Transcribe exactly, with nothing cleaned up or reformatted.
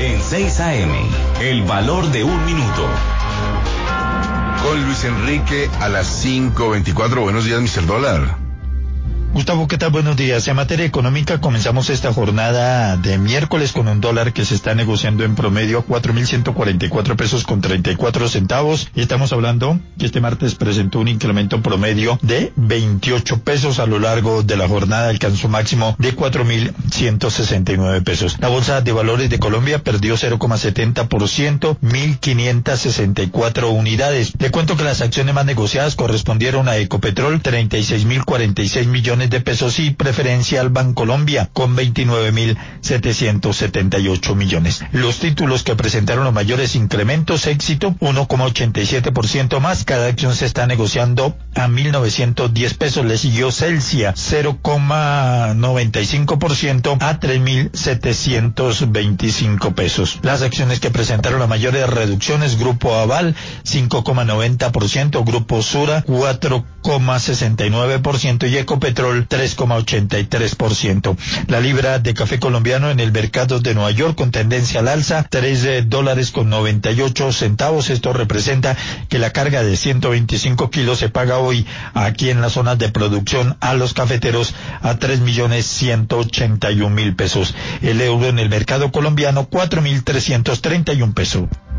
En seis A M, el valor de un minuto. Con Luis Enrique a las cinco veinticuatro. Buenos días, mister Dólar. Gustavo, ¿qué tal? Buenos días. En materia económica, comenzamos esta jornada de miércoles con un dólar que se está negociando en promedio a cuatro mil ciento cuarenta y cuatro pesos con treinta y cuatro centavos. Y estamos hablando que este martes presentó un incremento promedio de veintiocho pesos. A lo largo de la jornada alcanzó un máximo de cuatro mil ciento sesenta y nueve pesos. La Bolsa de Valores de Colombia perdió cero coma setenta por ciento, mil quinientas sesenta y cuatro unidades. Le cuento que las acciones más negociadas correspondieron a Ecopetrol, treinta y seis mil cuarenta y seis millones de pesos, y Preferencial Bancolombia con veintinueve mil setecientos setenta y ocho millones. Los títulos que presentaron los mayores incrementos: Éxito, uno coma ochenta y siete por ciento más, cada acción se está negociando a mil novecientos diez pesos. Le siguió Celsia, cero coma noventa y cinco por ciento a tres mil setecientos veinticinco pesos. Las acciones que presentaron las mayores reducciones: Grupo Aval, cinco coma noventa por ciento, Grupo Sura, cuatro coma sesenta y nueve por ciento y Ecopetrol, tres coma ochenta y tres por ciento. La libra de café colombiano en el mercado de Nueva York con tendencia al alza, tres dólares con noventa y ocho centavos. Esto representa que la carga de ciento veinticinco kilos se paga hoy aquí en las zonas de producción a los cafeteros a tres millones ciento ochenta y un mil pesos. El euro en el mercado colombiano, cuatro mil trescientos treinta y un pesos.